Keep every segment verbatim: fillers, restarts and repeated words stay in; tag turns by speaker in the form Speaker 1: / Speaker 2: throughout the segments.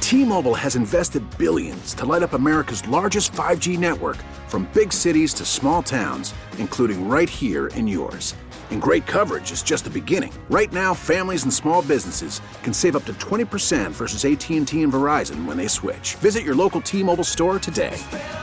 Speaker 1: T-Mobile has invested billions to light up America's largest five G network, from big cities to small towns, including right here in yours. And great coverage is just the beginning. Right now, families and small businesses can save up to twenty percent versus A T and T and Verizon when they switch. Visit your local T-Mobile store today.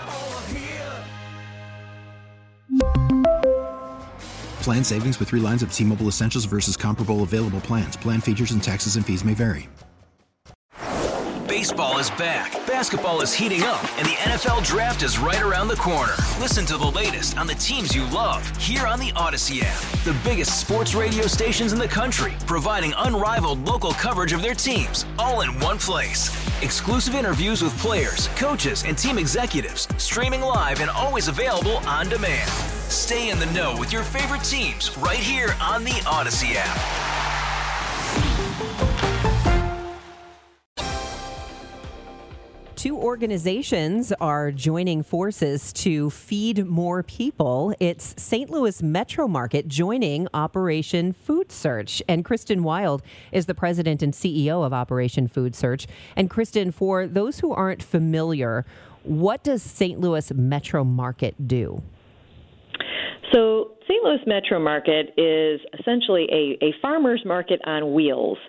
Speaker 2: Plan savings with three lines of T-Mobile Essentials versus comparable available plans. Plan features and taxes and fees may vary.
Speaker 3: Baseball is back, basketball is heating up, and the N F L Draft is right around the corner. Listen to the latest on the teams you love here on the Odyssey app. The biggest sports radio stations in the country, providing unrivaled local coverage of their teams, all in one place. Exclusive interviews with players, coaches, and team executives, streaming live and always available on demand. Stay in the know with your favorite teams right here on the Odyssey app.
Speaker 4: Two organizations are joining forces to feed more people. It's Saint Louis Metro Market joining Operation Food Search. And Kristen Wild is the president and C E O of Operation Food Search. And Kristen, for those who aren't familiar, what does Saint Louis Metro Market do?
Speaker 5: So Saint Louis Metro Market is essentially a, a farmer's market on wheels.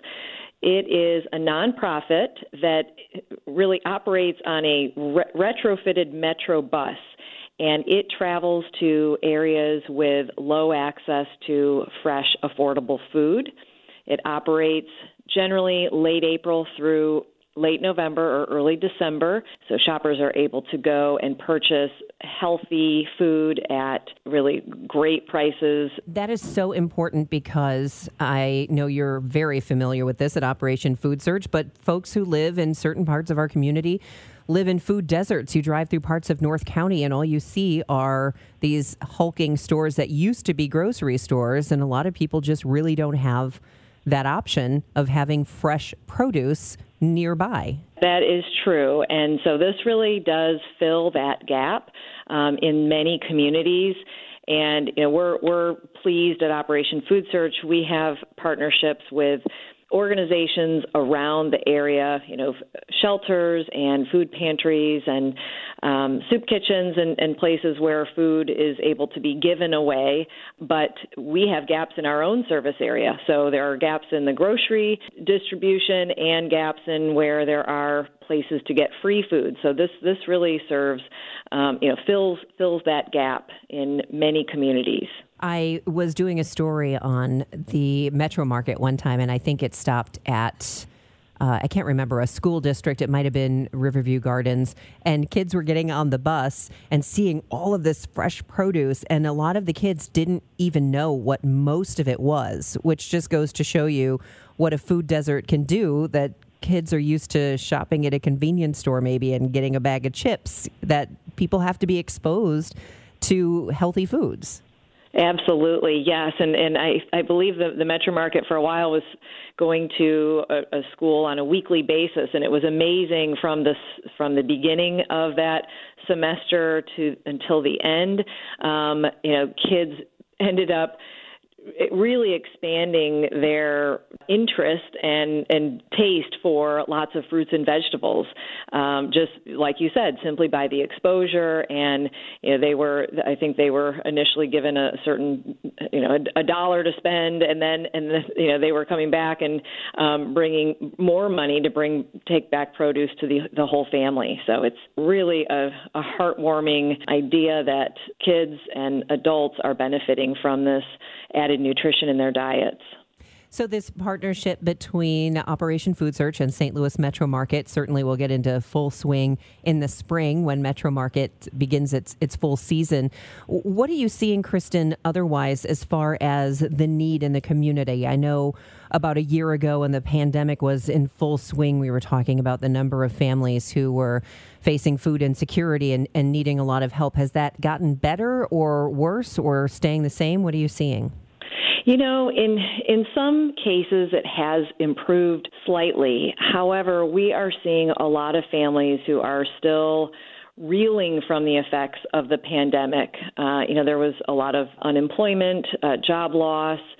Speaker 5: It is a nonprofit that really operates on a re- retrofitted metro bus, and it travels to areas with low access to fresh, affordable food. It operates generally late April through late November or early December, so shoppers are able to go and purchase healthy food at really great prices.
Speaker 4: That is so important because I know you're very familiar with this at Operation Food Search, but folks who live in certain parts of our community live in food deserts. You drive through parts of North County and all you see are these hulking stores that used to be grocery stores, and a lot of people just really don't have that option of having fresh produce nearby.
Speaker 5: That is true. And so this really does fill that gap um, in many communities. And you know, we're we're pleased at Operation Food Search. We have partnerships with organizations around the area, you know, shelters and food pantries and um, soup kitchens and, and places where food is able to be given away. But we have gaps in our own service area. So there are gaps in the grocery distribution and gaps in where there are places to get free food. So this this really serves, um, you know, fills fills that gap in many communities.
Speaker 4: I was doing a story on the Metro Market one time, and I think it stopped at, uh, I can't remember, a school district. It might have been Riverview Gardens, and kids were getting on the bus and seeing all of this fresh produce, and a lot of the kids didn't even know what most of it was, which just goes to show you what a food desert can do, that kids are used to shopping at a convenience store maybe and getting a bag of chips, that people have to be exposed to healthy foods.
Speaker 5: Absolutely, yes. And and I, I believe the, the Metro Market for a while was going to a, a school on a weekly basis, and it was amazing from the, from the beginning of that semester to until the end. Um, you know, kids ended up really expanding their interest and, and taste for lots of fruits and vegetables, um, just like you said, simply by the exposure. And you know, they were, I think they were initially given a certain, you know, a, a dollar to spend, and then, and then, you know, they were coming back and um, bringing more money to bring take back produce to the the whole family. So it's really a, a heartwarming idea that kids and adults are benefiting from this added nutrition in their diets.
Speaker 4: So this partnership between Operation Food Search and Saint Louis Metro Market certainly will get into full swing in the spring when Metro Market begins its its full season. What are you seeing, Kristen, otherwise as far as the need in the community? I know about a year ago when the pandemic was in full swing, we were talking about the number of families who were facing food insecurity and, and needing a lot of help. Has that gotten better or worse or staying the same? What are you seeing?
Speaker 5: You know, in in some cases it has improved slightly. However, we are seeing a lot of families who are still reeling from the effects of the pandemic. Uh, you know, there was a lot of unemployment, uh, job loss,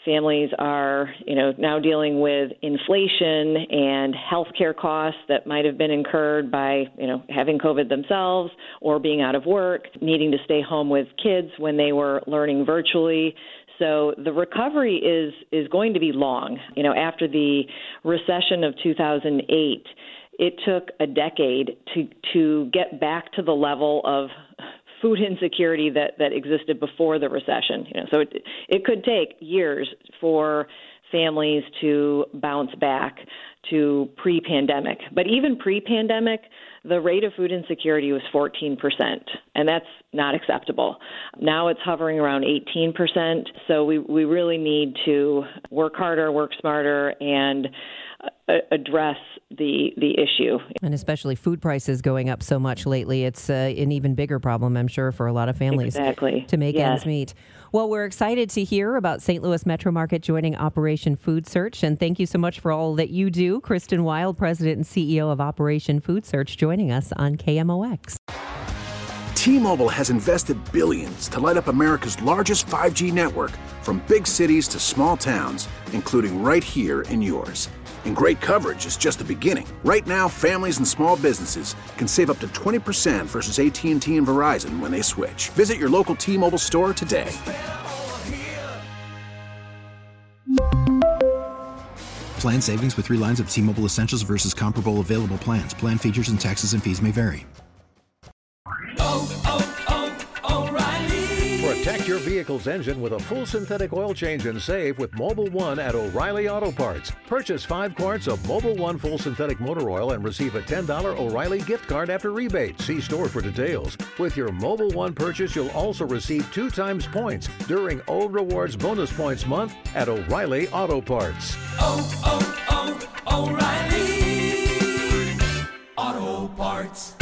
Speaker 5: Families are, you know, now dealing with inflation and healthcare costs that might have been incurred by, you know, having COVID themselves or being out of work, needing to stay home with kids when they were learning virtually. So the recovery is is going to be long. You know, after the recession of two thousand eight, it took a decade to to get back to the level of food insecurity that, that existed before the recession. You know, so it it could take years for families to bounce back to pre-pandemic. But even pre-pandemic, the rate of food insecurity was fourteen percent, and that's not acceptable. Now it's hovering around eighteen percent, so we, we really need to work harder, work smarter, and uh, address the the issue.
Speaker 4: And especially food prices going up so much lately, it's uh, an even bigger problem, I'm sure, for a lot of families
Speaker 5: exactly.
Speaker 4: to make
Speaker 5: yes.
Speaker 4: ends meet. Well, we're excited to hear about Saint Louis Metro Market joining Operation Food Search, and thank you so much for all that you do. Kristen Wild, President and C E O of Operation Food Search, joining us on K M O X.
Speaker 1: T-Mobile has invested billions to light up America's largest five G network, from big cities to small towns, including right here in yours. And great coverage is just the beginning. Right now, families and small businesses can save up to twenty percent versus A T and T and Verizon when they switch. Visit your local T-Mobile store today.
Speaker 2: Plan savings with three lines of T-Mobile Essentials versus comparable available plans. Plan features and taxes and fees may vary.
Speaker 6: Oh, oh, oh, O'Reilly. Protect your vehicle's engine with a full synthetic oil change and save with Mobil one at O'Reilly Auto Parts. Purchase five quarts of Mobil one full synthetic motor oil and receive a ten dollars O'Reilly gift card after rebate. See store for details. With your Mobil one purchase, you'll also receive two times points during O Rewards Bonus Points Month at O'Reilly Auto Parts.
Speaker 7: Oh, oh, oh, O'Reilly Auto Parts.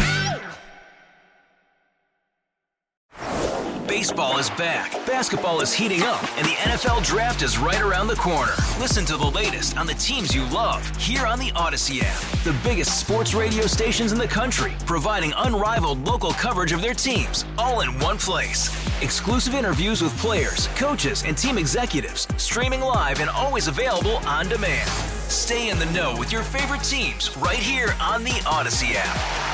Speaker 3: Baseball is back, basketball is heating up, and the N F L Draft is right around the corner. Listen to the latest on the teams you love here on the Odyssey app. The biggest sports radio stations in the country, providing unrivaled local coverage of their teams, all in one place. Exclusive interviews with players, coaches, and team executives, streaming live and always available on demand. Stay in the know with your favorite teams right here on the Odyssey app.